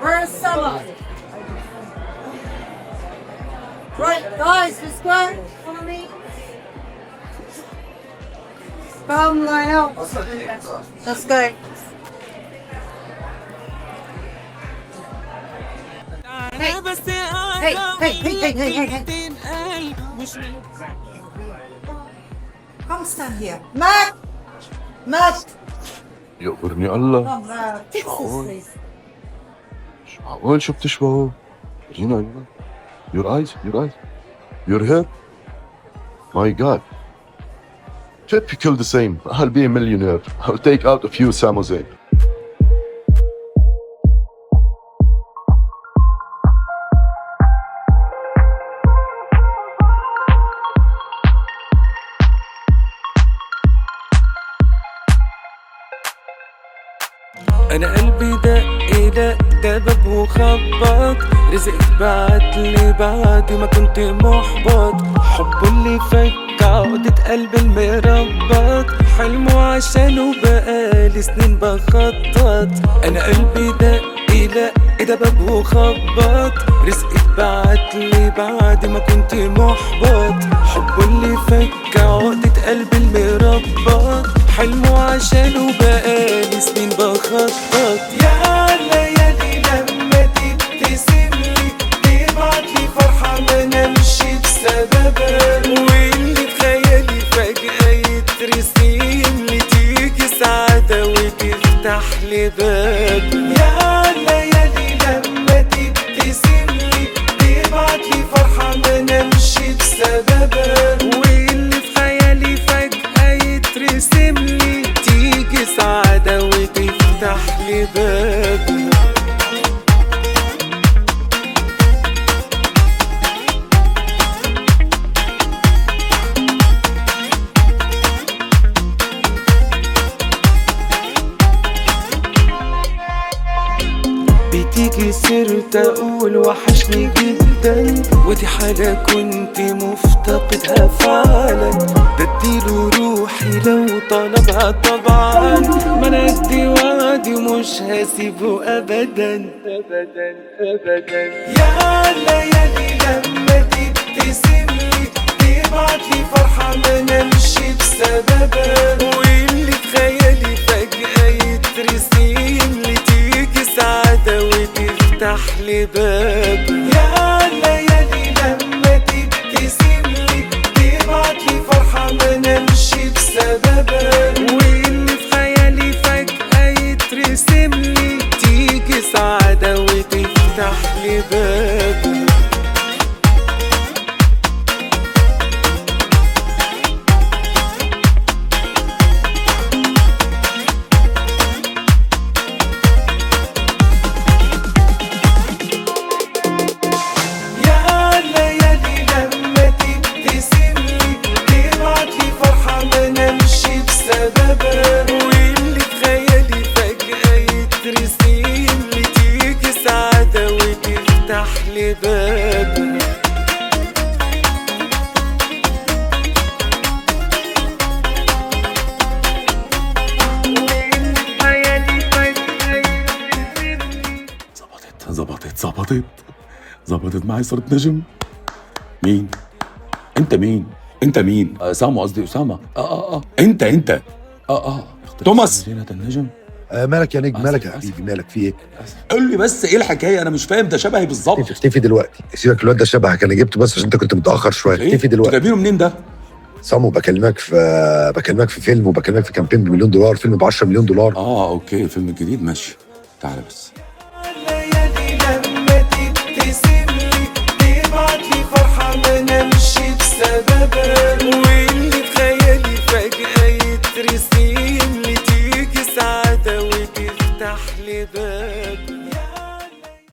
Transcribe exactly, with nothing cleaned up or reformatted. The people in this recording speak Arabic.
Where's Summer? Right, guys, let's go. Follow me. Come line up. Let's go. Hey, hey, hey, hey, hey, hey, hey, hey. Come stand here. Matt! Matt! يقبرني الله. Come, uh, fix this, please. شو معقول شو بتشبهوا؟ جينا جينا. Your eyes, your eyes. Your hair. My God. Typical the same. I'll be a millionaire. I'll take out a few Samozane. أنا قلبي دق دق دبب وخبط، رزقت بعتلي بعد ما كنت محبط، حبه اللي فك عقدة قلبي المربط، حلمه عشانه بقالي سنين بخطط. أنا قلبي دق دق دبب وخبط، رزقت بعتلي بعد ما كنت محبط، حبه اللي فك عقدة قلبي المربط، حلمه عشانه بقالي سنين بخطط. يا ليالي لما تبتسملي تبعتلي فرحة ما نمشي بسببها، واللي بخيالي فجأة يترسملي تيجي سعادة وتفتحلي باب. يا ليالي لما تبتسملي تبعتلي فرحة ما نمشي بسببها، واللي بخيالي فجأة يترسملي تيجي سعادة وتفتحلي باب. بتيجي سيرت اقول وحشني جدا، ودي حاجة كنت مفتقدها فعلا، بديله روحي لو طلبها طبعا، ما انا ادي وعدي مش هسيبه ابدا ابدا ابدا. يا ليالي لما تبتسملي تبعتلي فرحة ما نمشي بسببها، واللي بخيالي فجأة يترسملي تيجي سعادة وتفتحلي باب. يا ليالي لما تبتسملي تبعتلي فرحة ما نمشي بسببها، واللي في خيالي فجأة يترسملي تيجي سعادة وتفتحلي باب. واللي بخيالي فجأة يترسملي تيجي سعادة وتفتحلي باب. ظبطت ظبطت ظبطت ظبطت معي صرت نجم. مين؟ انت مين؟ انت مين؟ آه سامو قصدي اسامه. اه اه اه انت انت اه اه توماس زينة النجم. آه مالك يا نجم؟ مالك يا حبيبي؟ مالك في ايه؟ قول لي بس ايه الحكايه، انا مش فاهم، ده شبهي بالظبط. اختفي اختفي دلوقتي، سيبك الواد ده شبهك، انا جبته بس عشان انت كنت متاخر شويه. اختفي دلوقتي. جايبينه منين ده؟ سامو بكلمك في بكلمك في فيلم، وبكلمك في كامبين بمليون دولار، فيلم ب عشرة مليون دولار. اه اوكي الفيلم الجديد ماشي، تعالى بس. ليالي لما تبتسملي تبعتلي فرحة ما نمشي بسببها،